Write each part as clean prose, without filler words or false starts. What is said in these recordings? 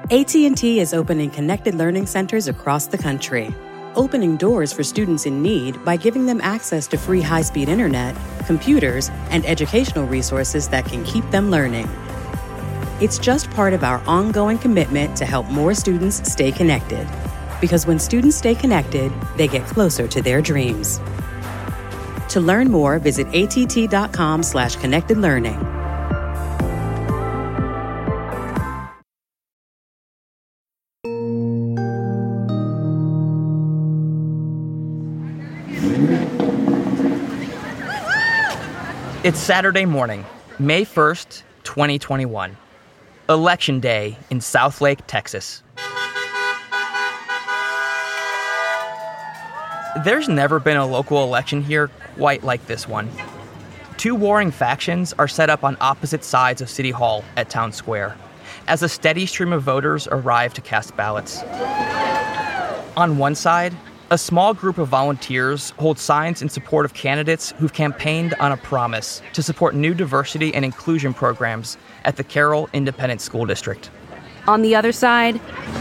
AT&T is opening connected learning centers across the country, opening doors for students in need by giving them access to free high-speed internet, computers, and educational resources that can keep them learning. It's just part of our ongoing commitment to help more students stay connected. Because when students stay connected, they get closer to their dreams. To learn more, visit att.com/connectedlearning. It's Saturday morning, May 1st, 2021. Election Day in Southlake, Texas. There's never been a local election here quite like this one. Two warring factions are set up on opposite sides of City Hall at Town Square, as a steady stream of voters arrive to cast ballots. On one side, a small group of volunteers hold signs in support of candidates who've campaigned on a promise to support new diversity and inclusion programs at the Carroll Independent School District. On the other side,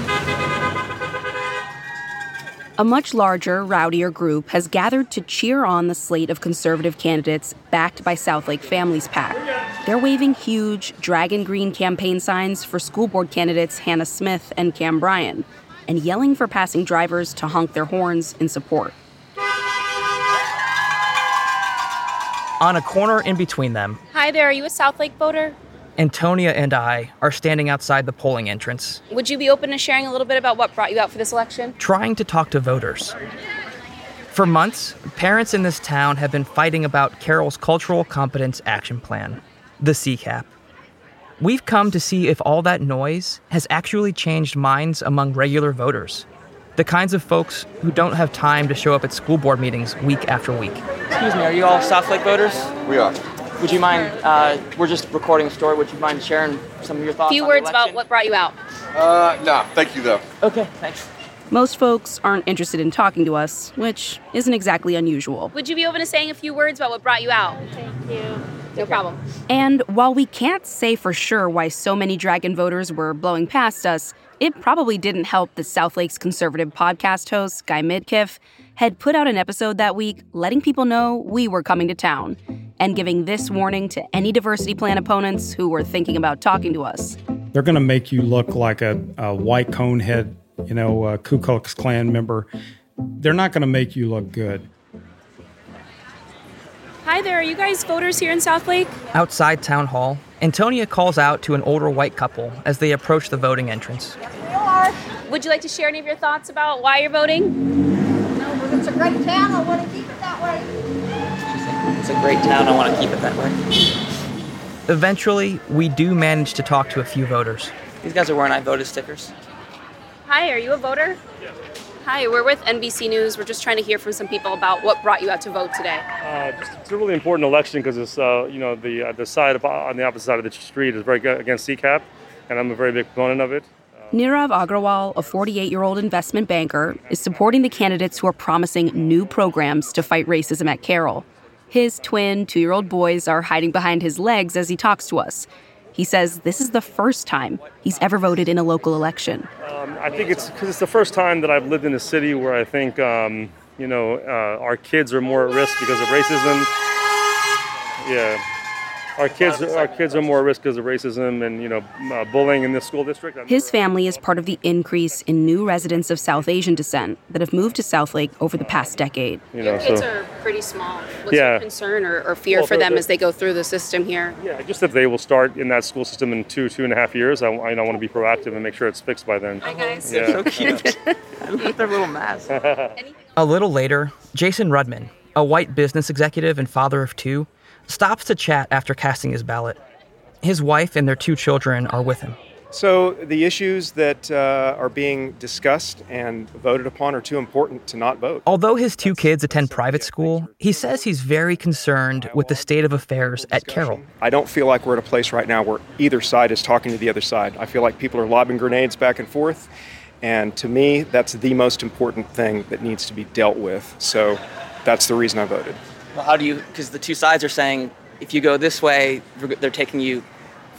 a much larger, rowdier group has gathered to cheer on the slate of conservative candidates backed by Southlake Families PAC. They're waving huge dragon green campaign signs for school board candidates Hannah Smith and Cam Bryan, and yelling for passing drivers to honk their horns in support. On a corner in between them, Hi there, are you a Southlake voter? Antonia and I are standing outside the polling entrance, Would you be open to sharing a little bit about what brought you out for this election? trying to talk to voters. For months, parents in this town have been fighting about Carroll's Cultural Competence Action Plan, the CCAP. We've come to see if all that noise has actually changed minds among regular voters, the kinds of folks who don't have time to show up at school board meetings week after week. Excuse me, are you all Southlake voters? We are. Would you mind, we're just recording a story, would you mind sharing some of your thoughts on the Few words election? about what brought you out. No, thank you though. Okay, thanks. Most folks aren't interested in talking to us, which isn't exactly unusual. Would you be open to saying a few words about what brought you out? Thank you. No problem. And while we can't say for sure why so many Dragon voters were blowing past us, it probably didn't help that Southlake's conservative podcast host, Guy Midkiff, had put out an episode that week letting people know we were coming to town and giving this warning to any diversity plan opponents who were thinking about talking to us. They're going to make you look like a white conehead, Ku Klux Klan member. They're not going to make you look good. Hi there, are you guys voters here in Southlake? Outside Town Hall, Antonia calls out to an older white couple as they approach the voting entrance. Would you like to share any of your thoughts about why you're voting? No, but it's a great town. I want to keep it that way. It's a great town, I want to keep it that way. Eventually, we do manage to talk to a few voters. These guys are wearing I voted stickers. Hi, are you a voter? Hi, we're with NBC News. We're just trying to hear from some people about what brought you out to vote today. It's a really important election because it's, the side on the opposite side of the street is very against CCAP, and I'm a very big proponent of it. Nirav Agrawal, a 48-year-old investment banker, is supporting the candidates who are promising new programs to fight racism at Carroll. His twin 2-year-old boys are hiding behind his legs as he talks to us. He says this is the first time he's ever voted in a local election. I think it's because it's the first time that I've lived in a city where I think, our kids are more at risk because of racism. Yeah. Our kids are more at risk because of racism and, bullying in this school district. His family is part of the increase in new residents of South Asian descent that have moved to Southlake over the past decade. Your kids are pretty small. What's your concern or fear for them as they go through the system here? Yeah, just that they will start in that school system in 2.5 years. I want to be proactive and make sure it's fixed by then. Hi, guys. Yeah. So cute. I love their little masks. A little later, Jason Rudman, a white business executive and father of 2, stops to chat after casting his ballot. His wife and their 2 children are with him. So the issues that are being discussed and voted upon are too important to not vote. Although his 2 kids attend private school, he says he's very concerned with the state of affairs at Carroll. I don't feel like we're at a place right now where either side is talking to the other side. I feel like people are lobbing grenades back and forth. And to me, that's the most important thing that needs to be dealt with. So that's the reason I voted. Well, because the 2 sides are saying, if you go this way, they're taking you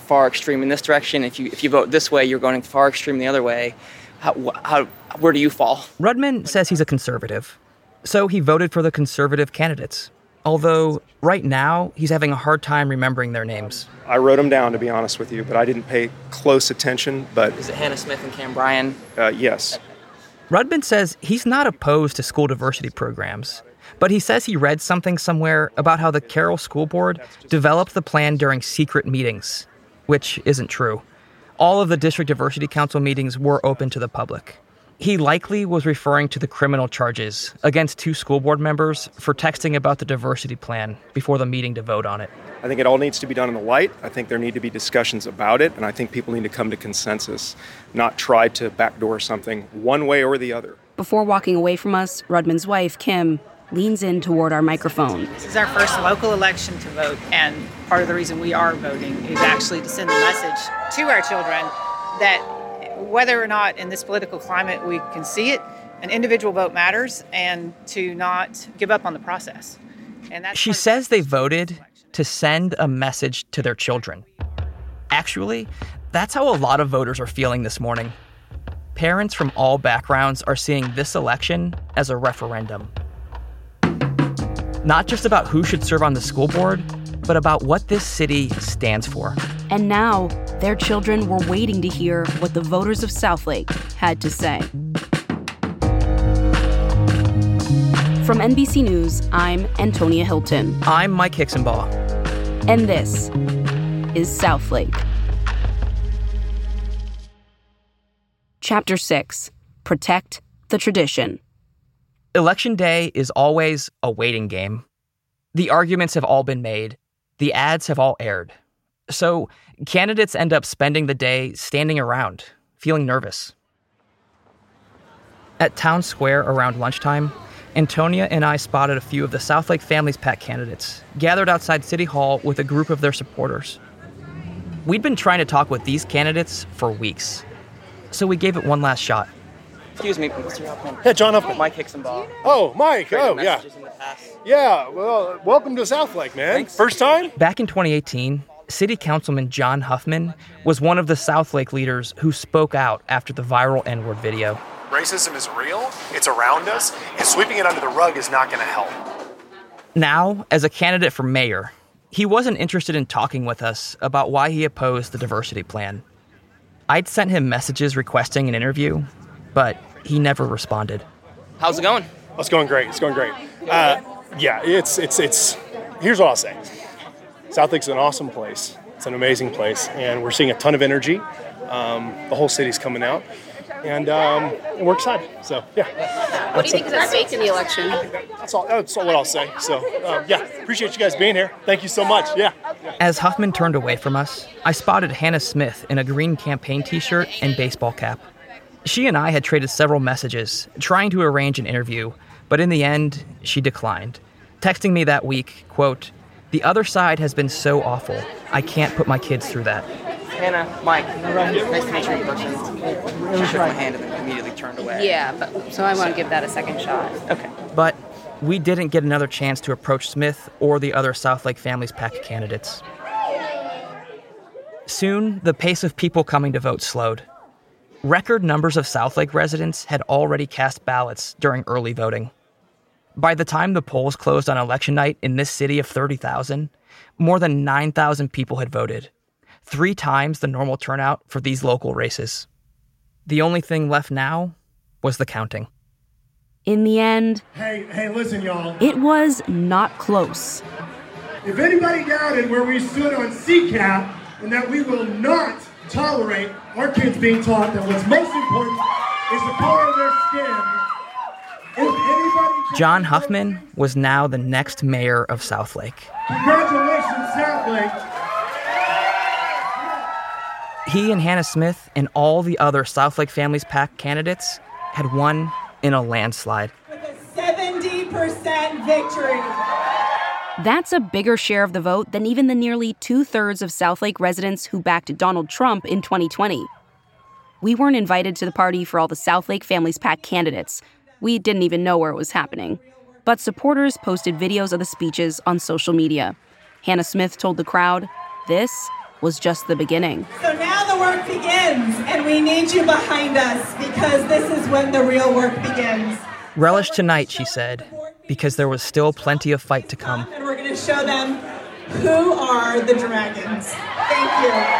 far extreme in this direction. If you vote this way, you're going far extreme the other way. Where do you fall? Rudman says he's a conservative, so he voted for the conservative candidates. Although, right now, he's having a hard time remembering their names. I wrote them down, to be honest with you, but I didn't pay close attention. But is it Hannah Smith and Cam Bryan? Yes. Rudman says he's not opposed to school diversity programs, but he says he read something somewhere about how the Carroll School Board developed the plan during secret meetings, which isn't true. All of the District Diversity Council meetings were open to the public. He likely was referring to the criminal charges against 2 school board members for texting about the diversity plan before the meeting to vote on it. I think it all needs to be done in the light. I think there need to be discussions about it, and I think people need to come to consensus, not try to backdoor something one way or the other. Before walking away from us, Rudman's wife, Kim, leans in toward our microphone. This is our first local election to vote, and part of the reason we are voting is actually to send a message to our children that whether or not in this political climate we can see it, an individual vote matters, and to not give up on the process. And that's she says they voted to send a message to their children. Actually, that's how a lot of voters are feeling this morning. Parents from all backgrounds are seeing this election as a referendum. Not just about who should serve on the school board, but about what this city stands for. And now, their children were waiting to hear what the voters of Southlake had to say. From NBC News, I'm Antonia Hilton. I'm Mike Hixenbaugh. And this is Southlake. Chapter 6, Protect the Tradition. Election day is always a waiting game. The arguments have all been made. The ads have all aired. So candidates end up spending the day standing around, feeling nervous. At Town Square around lunchtime, Antonia and I spotted a few of the Southlake Families PAC candidates gathered outside City Hall with a group of their supporters. We'd been trying to talk with these candidates for weeks, so we gave it one last shot. Excuse me, Mr. Huffman. Yeah, John Huffman. Mike Hixenbaugh. Oh, Mike. Oh, yeah. Yeah, well, welcome to Southlake, man. Thanks. First time? Back in 2018, City Councilman John Huffman was one of the Southlake leaders who spoke out after the viral N-word video. Racism is real, it's around us, and sweeping it under the rug is not going to help. Now, as a candidate for mayor, he wasn't interested in talking with us about why he opposed the diversity plan. I'd sent him messages requesting an interview, but he never responded. How's it going? Oh, it's going great. It's going great. Yeah, it's. Here's what I'll say. Southlake's an awesome place. It's an amazing place, and we're seeing a ton of energy. The whole city's coming out, and we're excited. So, yeah. What do you think is at stake in the election? That's all what I'll say. So, yeah, appreciate you guys being here. Thank you so much. Yeah. As Huffman turned away from us, I spotted Hannah Smith in a green campaign t-shirt and baseball cap. She and I had traded several messages, trying to arrange an interview, but in the end, she declined, texting me that week, quote, "The other side has been so awful. I can't put my kids through that." Hannah, Mike, nice to meet you in person. She shook my hand and then immediately turned away. Yeah, so I want to give that a second shot. Okay. But we didn't get another chance to approach Smith or the other Southlake Families PAC candidates. Soon, the pace of people coming to vote slowed. Record numbers of Southlake residents had already cast ballots during early voting. By the time the polls closed on election night in this city of 30,000, more than 9,000 people had voted, 3 times the normal turnout for these local races. The only thing left now was the counting. In the end, Hey, listen, y'all. it was not close. If anybody doubted where we stood on CCAP and that we will not tolerate our kids being taught that what's most important is the color of their skin. John Huffman was now the next mayor of Southlake. Congratulations, Southlake. He and Hannah Smith and all the other Southlake Families PAC candidates had won in a landslide. With a 70% victory. That's a bigger share of the vote than even the nearly 2/3 of Southlake residents who backed Donald Trump in 2020. We weren't invited to the party for all the Southlake Families PAC candidates. We didn't even know where it was happening. But supporters posted videos of the speeches on social media. Hannah Smith told the crowd, "This was just the beginning. So now the work begins, and we need you behind us because this is when the real work begins. Relish tonight, she said, because there was still plenty of fight to come. And we're going to show them who are the dragons. Thank you.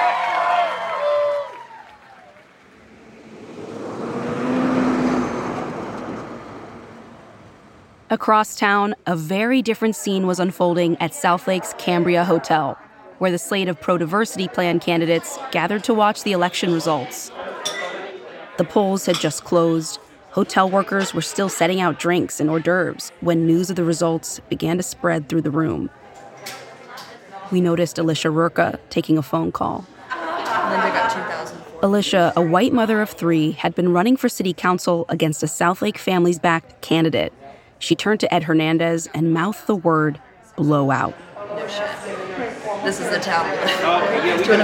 Across town, a very different scene was unfolding at Southlake's Cambria Hotel, where the slate of pro-diversity plan candidates gathered to watch the election results. The polls had just closed. Hotel workers were still setting out drinks and hors d'oeuvres when news of the results began to spread through the room. We noticed Alicia Rurka taking a phone call. Linda got 2,000. Alicia, a white mother of 3, had been running for city council against a Southlake Families-backed candidate. She turned to Ed Hernandez and mouthed the word blowout. No shit. This is the town. Do you want to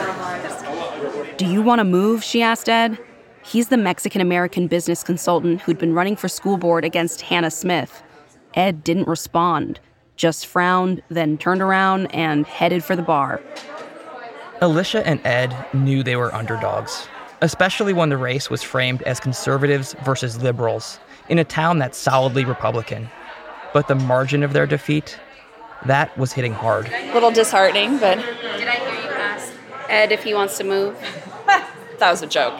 move? Do you want to move? She asked Ed. He's the Mexican-American business consultant who'd been running for school board against Hannah Smith. Ed didn't respond, just frowned, then turned around and headed for the bar. Alicia and Ed knew they were underdogs, especially when the race was framed as conservatives versus liberals in a town that's solidly Republican. But the margin of their defeat, that was hitting hard. A little disheartening, but... Did I hear you ask Ed if he wants to move? That was a joke.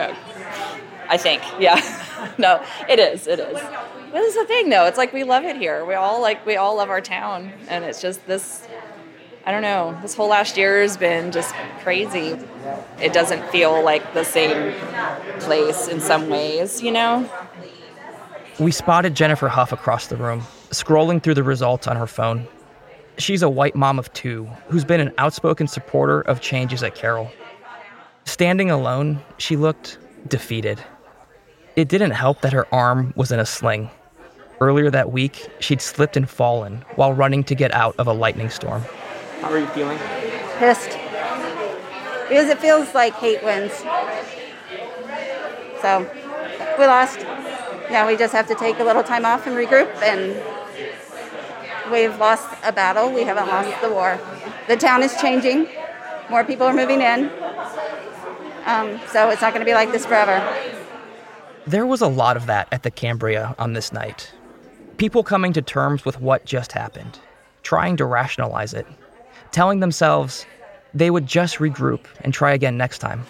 I think, yeah. No, it is. But this is the thing, though. It's like we love it here. We all love our town. And it's just this, I don't know, this whole last year has been just crazy. It doesn't feel like the same place in some ways, you know? We spotted Jennifer Huff across the room, scrolling through the results on her phone. She's a white mom of 2 who's been an outspoken supporter of changes at Carroll. Standing alone, she looked defeated. It didn't help that her arm was in a sling. Earlier that week, she'd slipped and fallen while running to get out of a lightning storm. How are you feeling? Pissed. Because it feels like hate wins. So, we lost. Now we just have to take a little time off and regroup, and we've lost a battle. We haven't lost the war. The town is changing. More people are moving in. So it's not going to be like this forever. There was a lot of that at the Cambria on this night. People coming to terms with what just happened, trying to rationalize it, telling themselves they would just regroup and try again next time.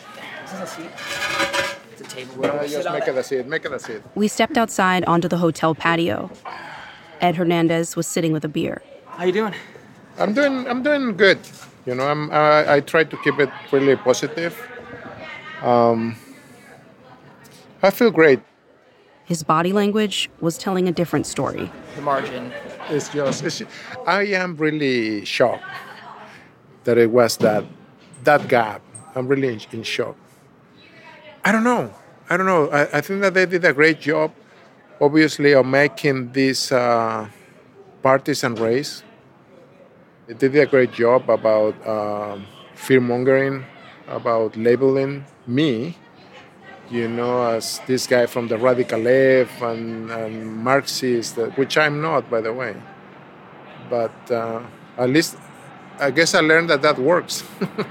Just make it a seat. We stepped outside onto the hotel patio. Ed Hernandez was sitting with a beer. How you doing? I'm doing good. You know, I try to keep it really positive. I feel great. His body language was telling a different story. The margin. I am really shocked that it was that gap. I'm really in shock. I don't know. I think that they did a great job, obviously, of making this partisan race. They did a great job about fear-mongering, about labeling me, you know, as this guy from the radical left and Marxist, which I'm not, by the way. But at least, I guess I learned that works.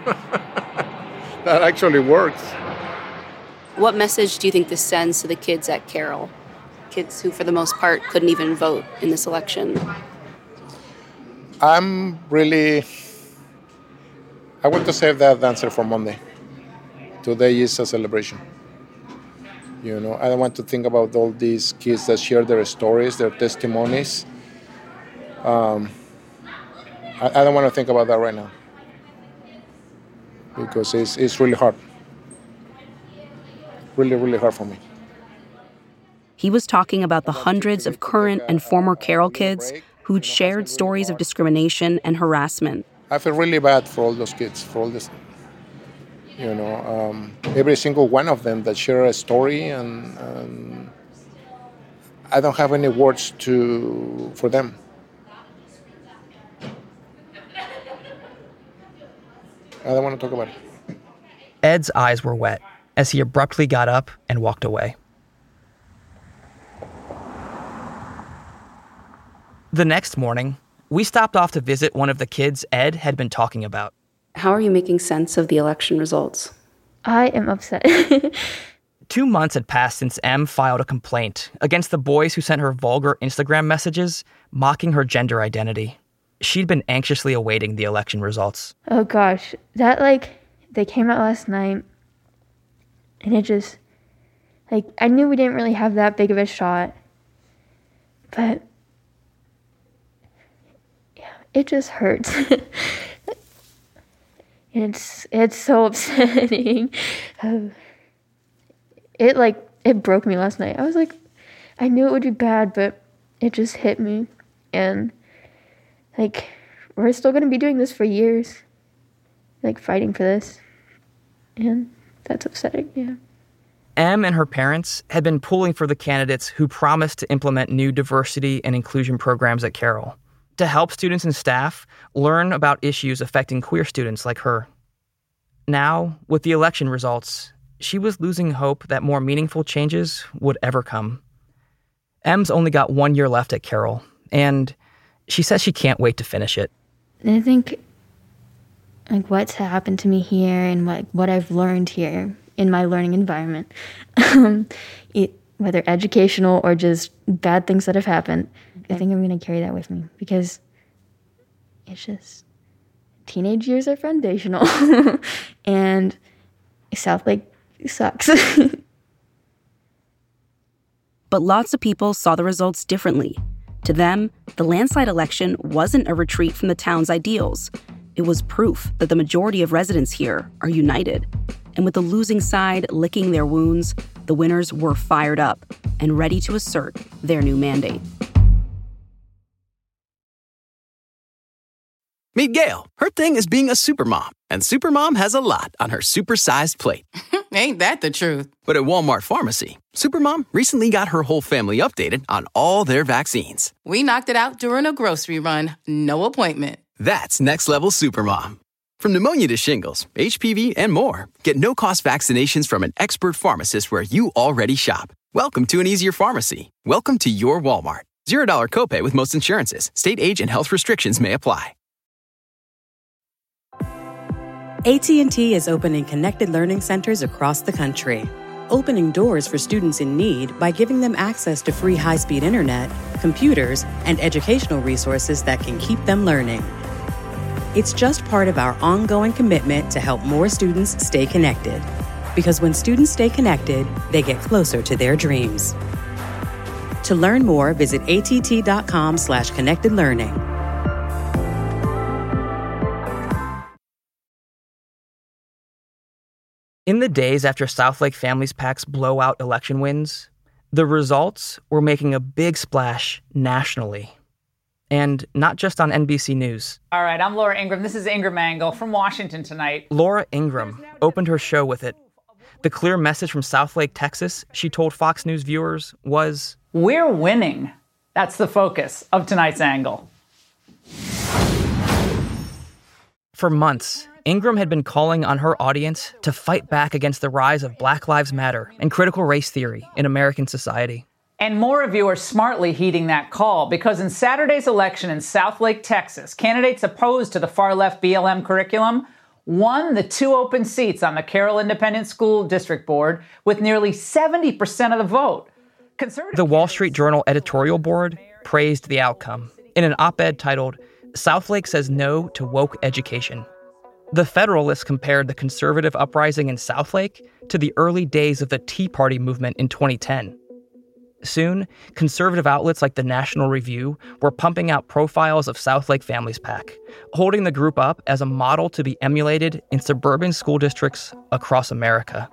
That actually works. What message do you think this sends to the kids at Carroll? Kids who, for the most part, couldn't even vote in this election. I want to save that answer for Monday. Today is a celebration. You know, I don't want to think about all these kids that share their stories, their testimonies. I don't want to think about that right now. Because it's really hard. Really, really hard for me. He was talking about the hundreds of current and former Carroll kids who'd shared stories of discrimination and harassment. I feel really bad for all those kids, for all this, you know, every single one of them that share a story, and I don't have any words for them. I don't want to talk about it. Ed's eyes were wet as he abruptly got up and walked away. The next morning, we stopped off to visit one of the kids Ed had been talking about. How are you making sense of the election results? I am upset. 2 months had passed since Em filed a complaint against the boys who sent her vulgar Instagram messages mocking her gender identity. She'd been anxiously awaiting the election results. Oh gosh, that they came out last night, and it just, I knew we didn't really have that big of a shot, but yeah, it just hurts. It's so upsetting. It broke me last night. I was like, I knew it would be bad, but it just hit me. And we're still going to be doing this for years, fighting for this. And that's upsetting, yeah. Em and her parents had been pulling for the candidates who promised to implement new diversity and inclusion programs at Carroll to help students and staff learn about issues affecting queer students like her. Now, with the election results, she was losing hope that more meaningful changes would ever come. Em's only got 1 year left at Carroll, and she says she can't wait to finish it. And I think, what's happened to me here and what I've learned here in my learning environment, whether educational or just bad things that have happened, I think I'm going to carry that with me because it's just teenage years are foundational and Southlake sucks. But lots of people saw the results differently. To them, the landslide election wasn't a retreat from the town's ideals. It was proof that the majority of residents here are united. And with the losing side licking their wounds, the winners were fired up and ready to assert their new mandate. Meet Gail. Her thing is being a supermom, and supermom has a lot on her supersized plate. Ain't that the truth? But at Walmart Pharmacy, supermom recently got her whole family updated on all their vaccines. We knocked it out during a grocery run. No appointment. That's next level supermom. From pneumonia to shingles, HPV, and more, get no-cost vaccinations from an expert pharmacist where you already shop. Welcome to an easier pharmacy. Welcome to your Walmart. $0 copay with most insurances. State age and health restrictions may apply. AT&T is opening connected learning centers across the country, opening doors for students in need by giving them access to free high-speed internet, computers, and educational resources that can keep them learning. It's just part of our ongoing commitment to help more students stay connected. Because when students stay connected, they get closer to their dreams. To learn more, visit att.com/connectedlearning. In the days after Southlake Families PAC's blowout election wins, the results were making a big splash nationally. And not just on NBC News. All right, I'm Laura Ingraham. This is Ingram Angle from Washington tonight. Laura Ingraham opened her show with it. The clear message from Southlake, Texas, she told Fox News viewers was, "We're winning." That's the focus of tonight's angle. For months, Ingraham had been calling on her audience to fight back against the rise of Black Lives Matter and critical race theory in American society. And more of you are smartly heeding that call because in Saturday's election in Southlake, Texas, candidates opposed to the far-left BLM curriculum won the 2 open seats on the Carroll Independent School District Board with nearly 70% of the vote. The Wall Street Journal editorial board praised the outcome in an op-ed titled, "Southlake Says No to Woke Education." The Federalist compared the conservative uprising in Southlake to the early days of the Tea Party movement in 2010. Soon, conservative outlets like the National Review were pumping out profiles of Southlake Families PAC, holding the group up as a model to be emulated in suburban school districts across America.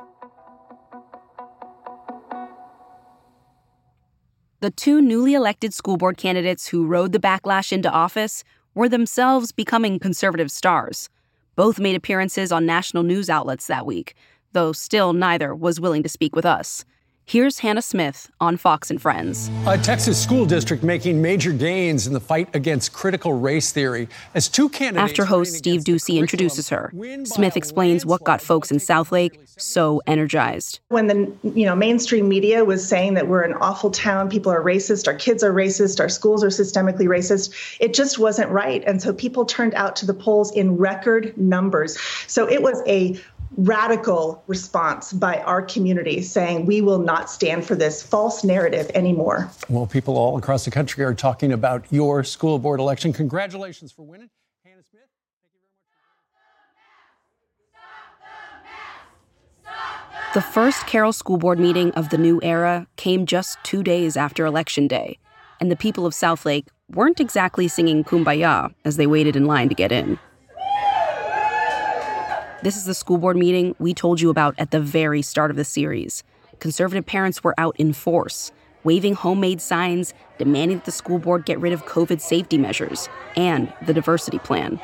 The 2 newly elected school board candidates who rode the backlash into office were themselves becoming conservative stars. Both made appearances on national news outlets that week, though still neither was willing to speak with us. Here's Hannah Smith on Fox and Friends. A Texas school district making major gains in the fight against critical race theory as two candidates. After host Steve Doocy introduces her, Smith explains what got folks in Southlake so energized. When the mainstream media was saying that we're an awful town, people are racist, our kids are racist, our schools are systemically racist, it just wasn't right. And so people turned out to the polls in record numbers. So it was a radical response by our community saying we will not stand for this false narrative anymore. Well, people all across the country are talking about your school board election. Congratulations for winning. Hannah Smith, thank you very much. The first Carroll School Board meeting of the new era came just 2 days after Election Day, and the people of Southlake weren't exactly singing Kumbaya as they waited in line to get in. This is the school board meeting we told you about at the very start of the series. Conservative parents were out in force, waving homemade signs, demanding that the school board get rid of COVID safety measures and the diversity plan.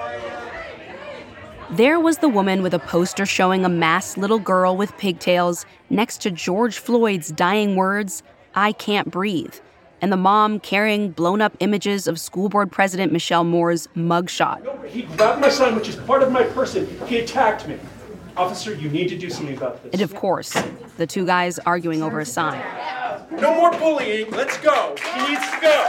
There was the woman with a poster showing a masked little girl with pigtails next to George Floyd's dying words, "I can't breathe," and the mom carrying blown-up images of school board president Michelle Moore's mugshot. He grabbed my son, which is part of my person. He attacked me. Officer, you need to do something about this. And of course, the two guys arguing over a sign. No more bullying. Let's go. He needs to go.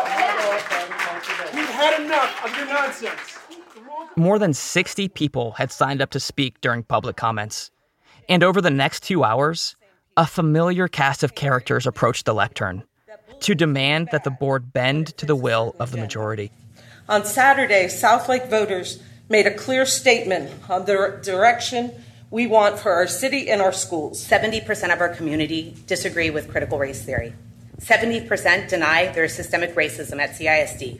We've had enough of your nonsense. More than 60 people had signed up to speak during public comments. And over the next 2 hours, a familiar cast of characters approached the lectern to demand that the board bend to the will of the majority. On Saturday, Southlake voters made a clear statement on the direction we want for our city and our schools. 70% of our community disagree with critical race theory. 70% deny there is systemic racism at CISD.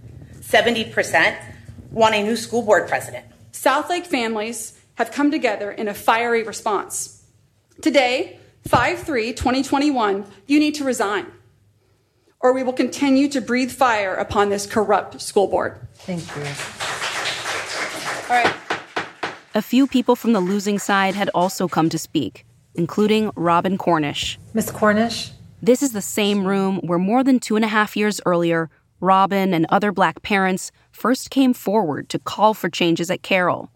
70% want a new school board president. Southlake families have come together in a fiery response. Today, 5/3/2021, you need to resign, or we will continue to breathe fire upon this corrupt school board. Thank you. All right. A few people from the losing side had also come to speak, including Robin Cornish. Ms. Cornish? This is the same room where more than 2.5 years earlier, Robin and other Black parents first came forward to call for changes at Carroll.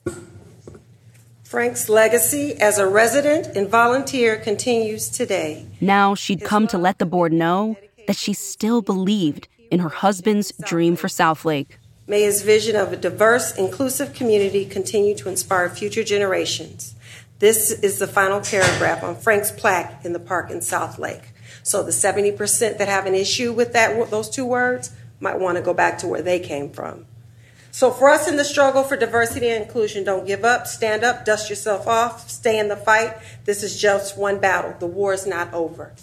Frank's legacy as a resident and volunteer continues today. Now she'd come to let the board know that she still believed in her husband's dream for Southlake. May his vision of a diverse, inclusive community continue to inspire future generations. This is the final paragraph on Frank's plaque in the park in Southlake. So the 70% that have an issue with those two words might want to go back to where they came from. So for us in the struggle for diversity and inclusion, don't give up, stand up, dust yourself off, stay in the fight. This is just one battle. The war is not over.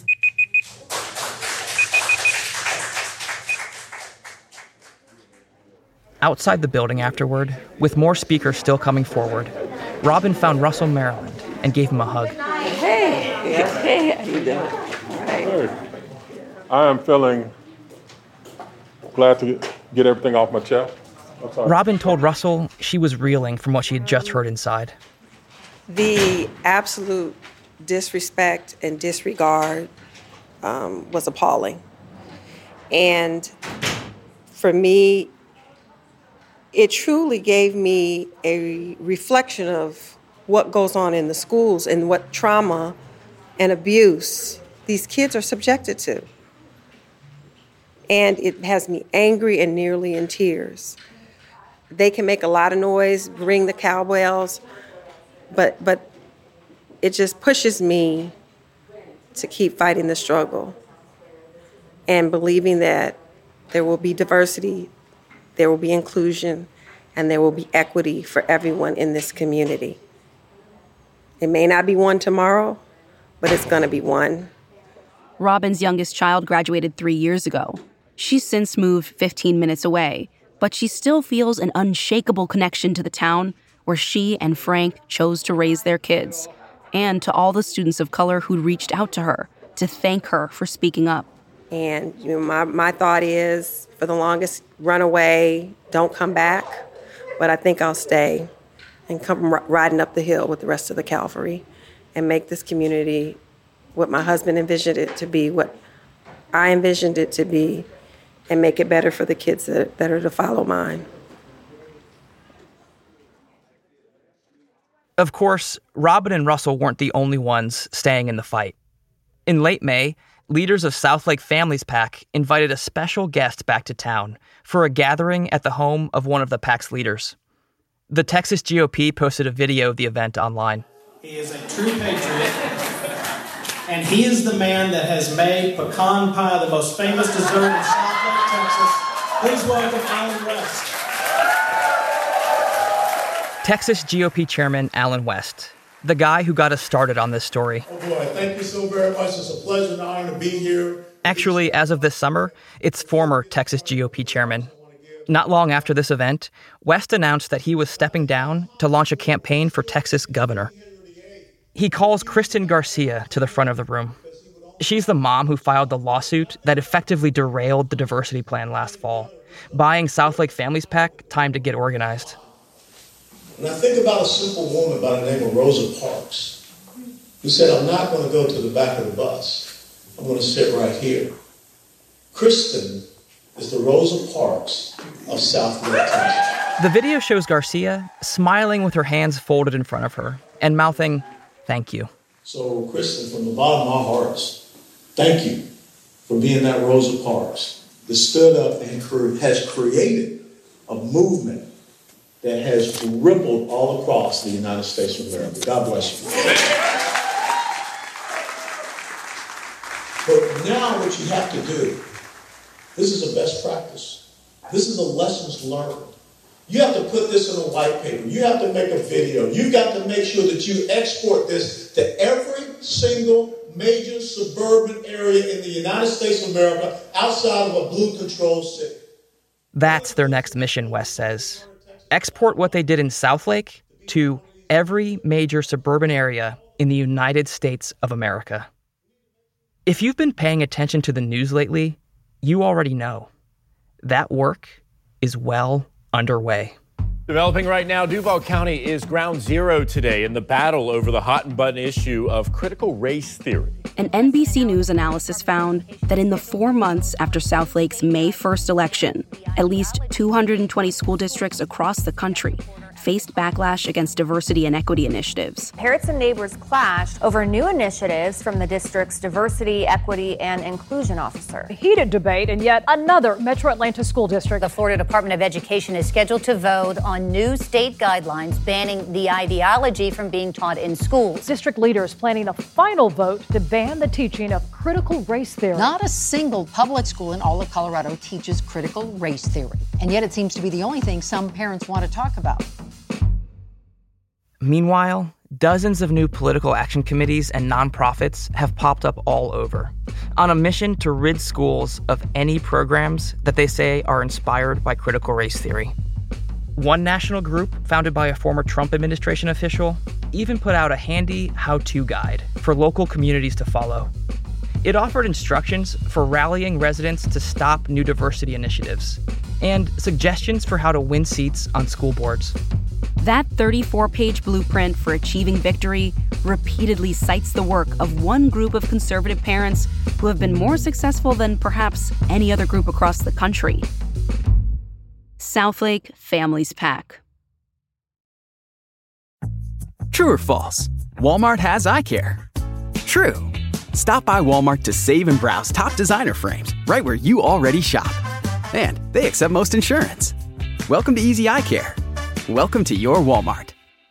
Outside the building afterward, with more speakers still coming forward, Robin found Russell Maryland and gave him a hug. Hey, how you doing? All right. Hey. I am feeling glad to get everything off my chest. Robin told Russell she was reeling from what she had just heard inside. The absolute disrespect and disregard was appalling. And for me, it truly gave me a reflection of what goes on in the schools and what trauma and abuse these kids are subjected to. And it has me angry and nearly in tears. They can make a lot of noise, ring the cowbells, but it just pushes me to keep fighting the struggle and believing that there will be diversity, there will be inclusion, and there will be equity for everyone in this community. It may not be one tomorrow, but it's going to be one. Robin's youngest child graduated 3 years ago. She's since moved 15 minutes away, but she still feels an unshakable connection to the town where she and Frank chose to raise their kids, and to all the students of color who'd reached out to her to thank her for speaking up. And my thought is, for the longest, run away, don't come back. But I think I'll stay and come riding up the hill with the rest of the cavalry and make this community what my husband envisioned it to be, what I envisioned it to be, and make it better for the kids that are to follow mine. Of course, Robin and Russell weren't the only ones staying in the fight. In late May, leaders of Southlake Families PAC invited a special guest back to town for a gathering at the home of one of the PAC's leaders. The Texas GOP posted a video of the event online. He is a true patriot, and he is the man that has made pecan pie the most famous dessert in Southlake, Texas. Please welcome Allen West. Texas GOP Chairman Allen West, the guy who got us started on this story. Oh boy, thank you so very much. It's a pleasure and honor to be here. Actually, as of this summer, it's former Texas GOP chairman. Not long after this event, West announced that he was stepping down to launch a campaign for Texas governor. He calls Kristen Garcia to the front of the room. She's the mom who filed the lawsuit that effectively derailed the diversity plan last fall, buying Southlake Families PAC time to get organized. And I think about a simple woman by the name of Rosa Parks, who said, I'm not going to go to the back of the bus. I'm going to sit right here. Kristen is the Rosa Parks of Southlake, Texas. The video shows Garcia smiling with her hands folded in front of her and mouthing, "Thank you." So, Kristen, from the bottom of our hearts, thank you for being that Rosa Parks that stood up and has created a movement that has rippled all across the United States of America. God bless you. But now what you have to do, this is a best practice. This is a lessons learned. You have to put this in a white paper. You have to make a video. You've got to make sure that you export this to every single major suburban area in the United States of America outside of a blue-controlled city. That's their next mission, West says. Export what they did in Southlake to every major suburban area in the United States of America. If you've been paying attention to the news lately, you already know. That work is well underway. Developing right now, Duval County is ground zero today in the battle over the hot and button issue of critical race theory. An NBC News analysis found that in the 4 months after Southlake's May 1st election, at least 220 school districts across the country faced backlash against diversity and equity initiatives. Parents and neighbors clashed over new initiatives from the district's diversity, equity, and inclusion officer. A heated debate in yet another Metro Atlanta school district. The Florida Department of Education is scheduled to vote on new state guidelines banning the ideology from being taught in schools. District leaders planning a final vote to ban the teaching of critical race theory. Not a single public school in all of Colorado teaches critical race theory, and yet it seems to be the only thing some parents want to talk about. Meanwhile, dozens of new political action committees and nonprofits have popped up all over, on a mission to rid schools of any programs that they say are inspired by critical race theory. One national group, founded by a former Trump administration official, even put out a handy how-to guide for local communities to follow. It offered instructions for rallying residents to stop new diversity initiatives, and suggestions for how to win seats on school boards. That 34-page blueprint for achieving victory repeatedly cites the work of one group of conservative parents who have been more successful than perhaps any other group across the country. Southlake Families PAC. True or false? Walmart has eye care. True. Stop by Walmart to save and browse top designer frames right where you already shop. And they accept most insurance. Welcome to Easy Eye Care. Welcome to your Walmart.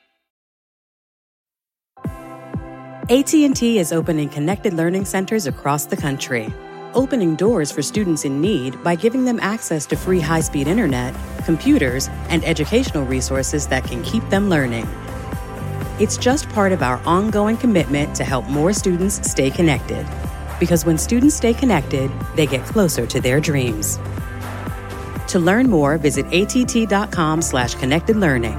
AT&T is opening connected learning centers across the country, opening doors for students in need by giving them access to free high-speed internet, computers, and educational resources that can keep them learning. It's just part of our ongoing commitment to help more students stay connected. Because when students stay connected, they get closer to their dreams. To learn more, visit att.com/connectedlearning.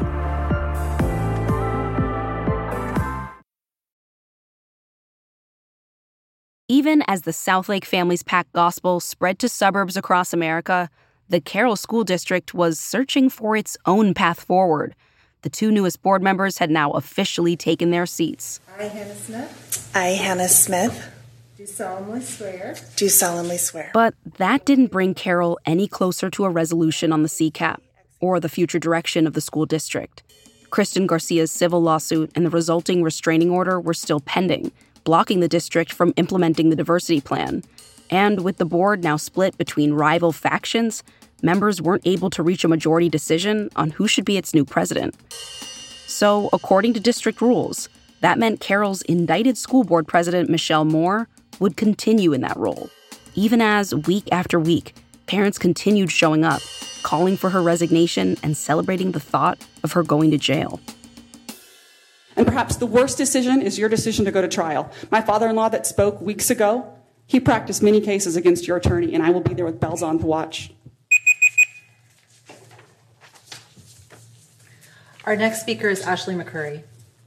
Even as the Southlake Families PAC gospel spread to suburbs across America, the Carroll School District was searching for its own path forward. the two newest board members had now officially taken their seats. I, Hannah Smith. I, Hannah Smith. Do solemnly swear. Do solemnly swear. But that didn't bring Carol any closer to a resolution on the CCAP or the future direction of the school district. Kristen Garcia's civil lawsuit and the resulting restraining order were still pending, blocking the district from implementing the diversity plan. And with the board now split between rival factions, members weren't able to reach a majority decision on who should be its new president. So, according to district rules, that meant Carol's indicted school board president, Michelle Moore, would continue in that role, even as, week after week, parents continued showing up, calling for her resignation and celebrating the thought of her going to jail. And perhaps the worst decision is your decision to go to trial. My father-in-law that spoke weeks ago, he practiced many cases against your attorney, and I will be there with bells on to watch. Our next speaker is Ashley McCurry.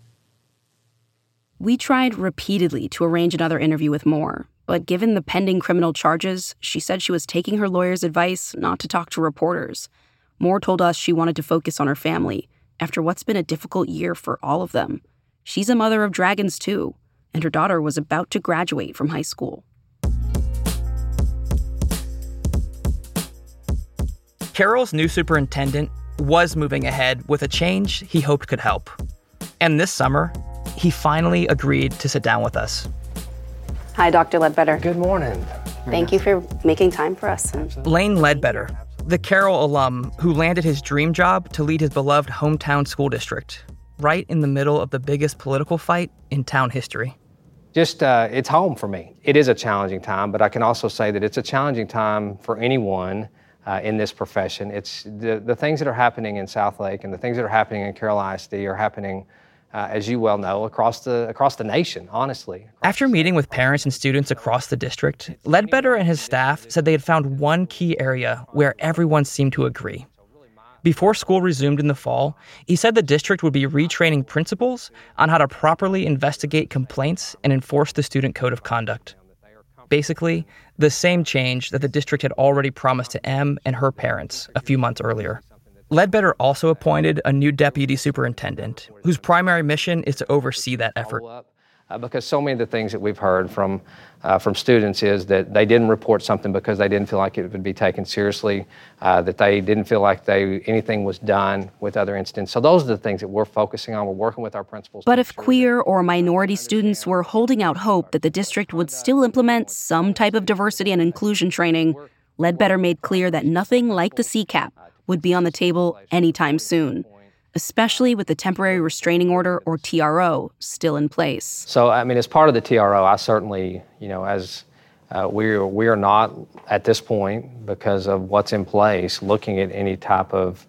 We tried repeatedly to arrange another interview with Moore, but given the pending criminal charges, she said she was taking her lawyer's advice not to talk to reporters. Moore told us she wanted to focus on her family after what's been a difficult year for all of them. She's a mother of dragons too, and her daughter was about to graduate from high school. Carol's new superintendent was moving ahead with a change he hoped could help. And this summer, he finally agreed to sit down with us. Hi, Dr. Ledbetter. Good morning. Thank you for making time for us. Lane Ledbetter, the Carroll alum who landed his dream job to lead his beloved hometown school district, right in the middle of the biggest political fight in town history. It's home for me. It is a challenging time, but I can also say that it's a challenging time for anyone in this profession. It's the things that are happening in Southlake and the things that are happening in Carroll ISD are happening, as you well know, across the nation, honestly. After meeting with parents and students across the district, Ledbetter and his staff said they had found one key area where everyone seemed to agree. Before school resumed in the fall, he said the district would be retraining principals on how to properly investigate complaints and enforce the student code of conduct. Basically, the same change that the district had already promised to Em and her parents a few months earlier. Ledbetter also appointed a new deputy superintendent, whose primary mission is to oversee that effort. Because so many of the things that we've heard from students is that they didn't report something because they didn't feel like it would be taken seriously, that they didn't feel like anything was done with other incidents. So those are the things that we're focusing on. We're working with our principals. But if queer or minority students were holding out hope that the district would still implement some type of diversity and inclusion training, Ledbetter made clear that nothing like the CCAP would be on the table anytime soon, especially with the temporary restraining order, or TRO, still in place. So, as part of the TRO, I certainly, as we are not at this point, because of what's in place, looking at any type of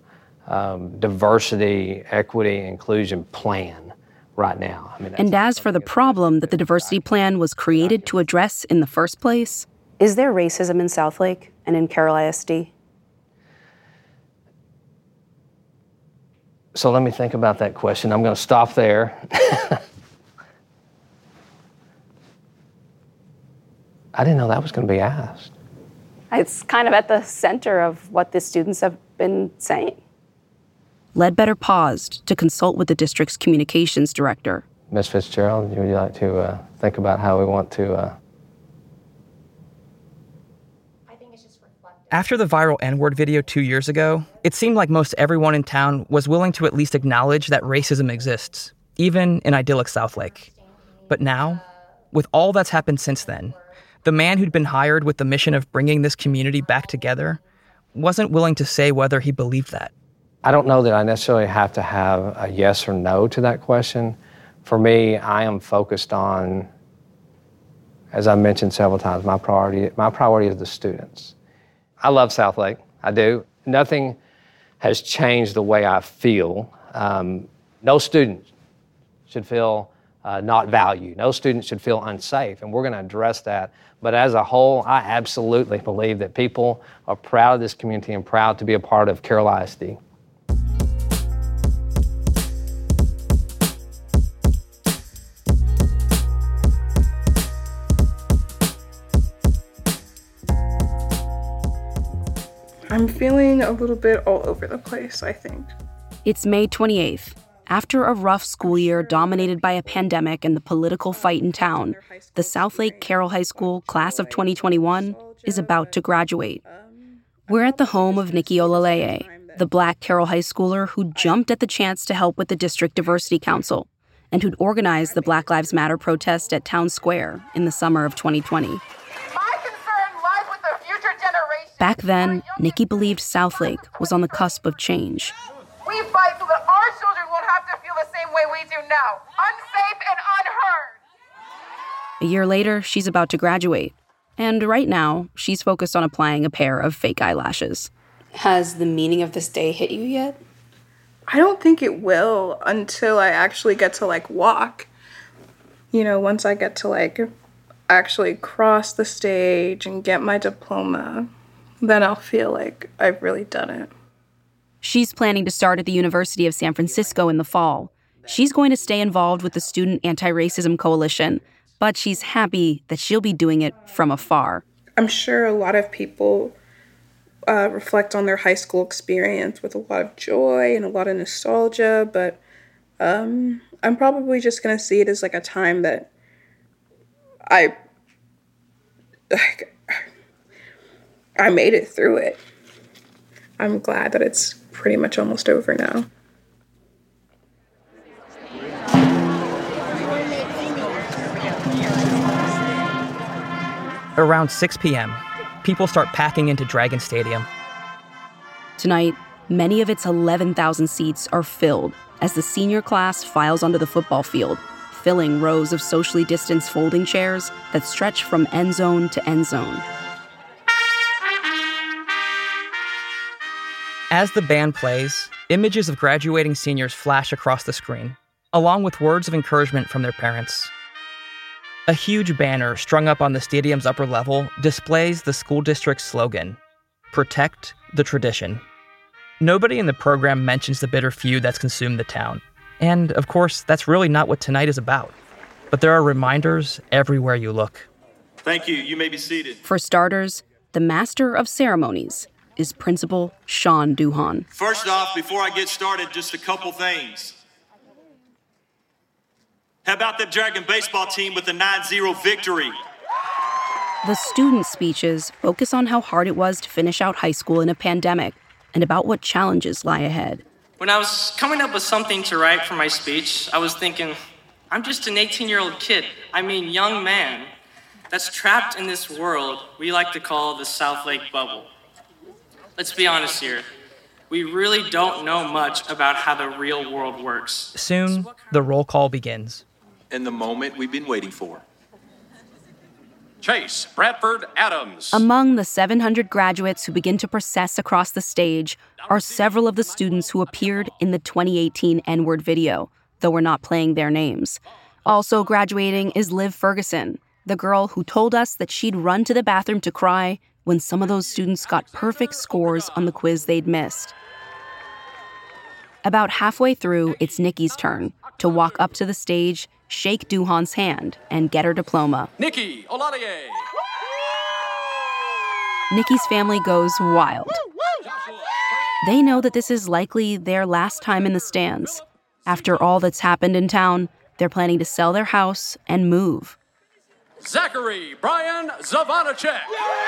diversity, equity, inclusion plan right now. And as for the problem that the diversity plan was created to address in the first place, is there racism in Southlake and in Carroll ISD? So let me think about that question. I'm going to stop there. I didn't know that was going to be asked. It's kind of at the center of what the students have been saying. Ledbetter paused to consult with the district's communications director. Ms. Fitzgerald, would you like to think about how we want to... After the viral N-word video 2 years ago, it seemed like most everyone in town was willing to at least acknowledge that racism exists, even in idyllic Southlake. But now, with all that's happened since then, the man who'd been hired with the mission of bringing this community back together wasn't willing to say whether he believed that. I don't know that I necessarily have to have a yes or no to that question. For me, I am focused on, as I mentioned several times, my priority is the students. I love Southlake, I do. Nothing has changed the way I feel. No student should feel not valued. No student should feel unsafe, and we're going to address that. But as a whole, I absolutely believe that people are proud of this community and proud to be a part of Carroll ISD. I'm feeling a little bit all over the place, I think. It's May 28th. After a rough school year dominated by a pandemic and the political fight in town, the Southlake Carroll High School class of 2021 is about to graduate. We're at the home of Nikki Olaleye, the Black Carroll High Schooler who jumped at the chance to help with the District Diversity Council and who'd organized the Black Lives Matter protest at Town Square in the summer of 2020. My concern lies with the future generation. Back then, Nikki believed Southlake was on the cusp of change. We fight so that our children won't have to feel the same way we do now, unsafe and unheard. A year later, she's about to graduate. And right now, she's focused on applying a pair of fake eyelashes. Has the meaning of this day hit you yet? I don't think it will until I actually get to, walk. Once I get to, actually cross the stage and get my diploma, then I'll feel like I've really done it. She's planning to start at the University of San Francisco in the fall. She's going to stay involved with the Student Anti-Racism Coalition, but she's happy that she'll be doing it from afar. I'm sure a lot of people reflect on their high school experience with a lot of joy and a lot of nostalgia, but I'm probably just going to see it as a time that I made it through it. I'm glad that it's pretty much almost over now. Around 6 p.m., people start packing into Dragon Stadium. Tonight, many of its 11,000 seats are filled as the senior class files onto the football field, filling rows of socially distanced folding chairs that stretch from end zone to end zone. As the band plays, images of graduating seniors flash across the screen, along with words of encouragement from their parents. A huge banner strung up on the stadium's upper level displays the school district's slogan, "Protect the Tradition." Nobody in the program mentions the bitter feud that's consumed the town. And, of course, that's really not what tonight is about. But there are reminders everywhere you look. Thank you. You may be seated. For starters, the master of ceremonies is Principal Sean Duhan. First off, before I get started, just a couple things. How about the Dragon baseball team with a 9-0 victory? The student speeches focus on how hard it was to finish out high school in a pandemic and about what challenges lie ahead. When I was coming up with something to write for my speech, I was thinking, I'm just an 18-year-old kid, young man, that's trapped in this world we like to call the Southlake bubble. Let's be honest here. We really don't know much about how the real world works. Soon, the roll call begins. And the moment we've been waiting for. Chase Bradford Adams. Among the 700 graduates who begin to process across the stage are several of the students who appeared in the 2018 N-word video, though we're not playing their names. Also graduating is Liv Ferguson, the girl who told us that she'd run to the bathroom to cry when some of those students got perfect scores on the quiz they'd missed. About halfway through, it's Nikki's turn to walk up to the stage, shake Duhan's hand, and get her diploma. Nikki Olaleye. Nikki's family goes wild. They know that this is likely their last time in the stands. After all that's happened in town, they're planning to sell their house and move. Zachary Brian Zavanacek.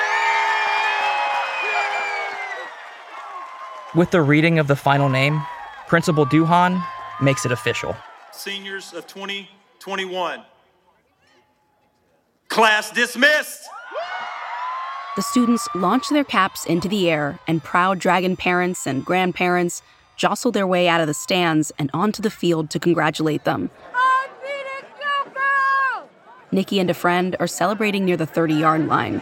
With the reading of the final name, Principal Duhan makes it official. Seniors of 2021. Class dismissed. The students launch their caps into the air, and proud Dragon parents and grandparents jostle their way out of the stands and onto the field to congratulate them. Nikki and a friend are celebrating near the 30-yard line.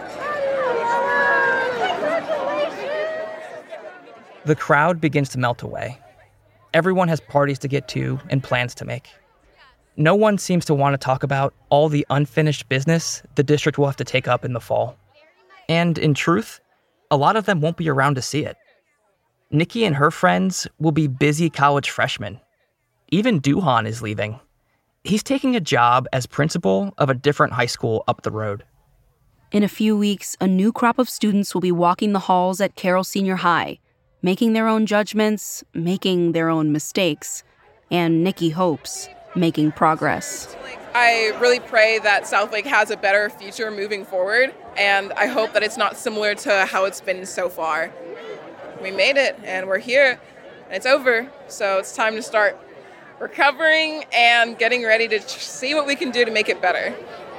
The crowd begins to melt away. Everyone has parties to get to and plans to make. No one seems to want to talk about all the unfinished business the district will have to take up in the fall. And in truth, a lot of them won't be around to see it. Nikki and her friends will be busy college freshmen. Even Duhan is leaving. He's taking a job as principal of a different high school up the road. In a few weeks, a new crop of students will be walking the halls at Carroll Senior High, making their own judgments, making their own mistakes, and Nikki hopes, making progress. I really pray that Southlake has a better future moving forward, and I hope that it's not similar to how it's been so far. We made it, and we're here, and it's over, so it's time to start recovering and getting ready to see what we can do to make it better.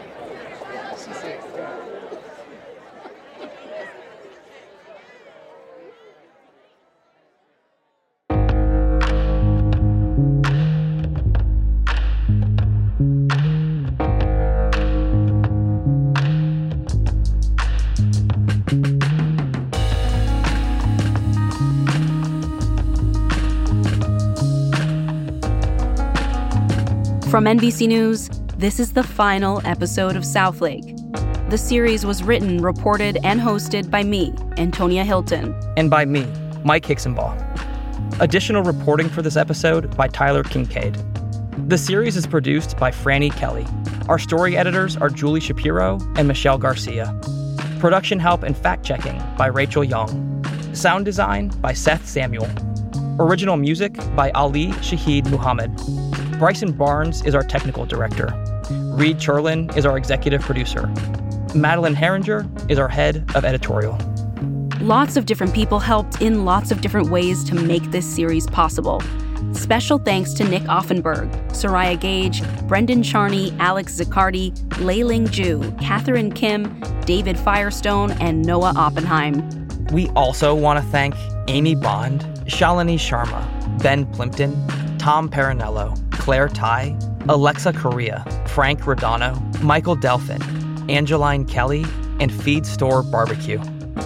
From NBC News, this is the final episode of Southlake. The series was written, reported, and hosted by me, Antonia Hilton. And by me, Mike Hixenbaugh. Additional reporting for this episode by Tyler Kincaid. The series is produced by Franny Kelly. Our story editors are Julie Shapiro and Michelle Garcia. Production help and fact-checking by Rachel Young. Sound design by Seth Samuel. Original music by Ali Shahid Muhammad. Bryson Barnes is our technical director. Reed Cherlin is our executive producer. Madeline Herringer is our head of editorial. Lots of different people helped in lots of different ways to make this series possible. Special thanks to Nick Offenberg, Soraya Gage, Brendan Charney, Alex Zaccardi, Lei-Ling Ju, Catherine Kim, David Firestone, and Noah Oppenheim. We also want to thank Amy Bond, Shalini Sharma, Ben Plimpton, Tom Parinello, Claire Tai, Alexa Correa, Frank Rodano, Michael Delphin, Angeline Kelly, and Feed Store Barbecue.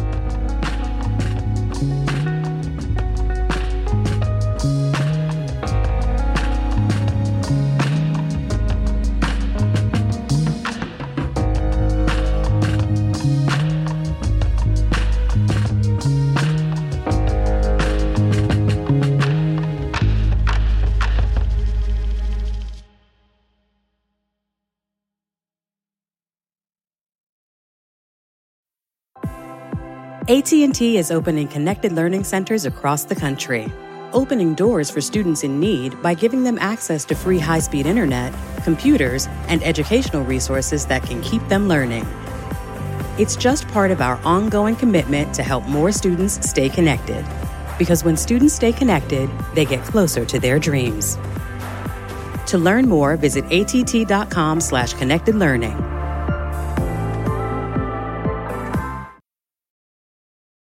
AT&T is opening connected learning centers across the country, opening doors for students in need by giving them access to free high-speed internet, computers, and educational resources that can keep them learning. It's just part of our ongoing commitment to help more students stay connected. Because when students stay connected, they get closer to their dreams. To learn more, visit att.com/connectedlearning.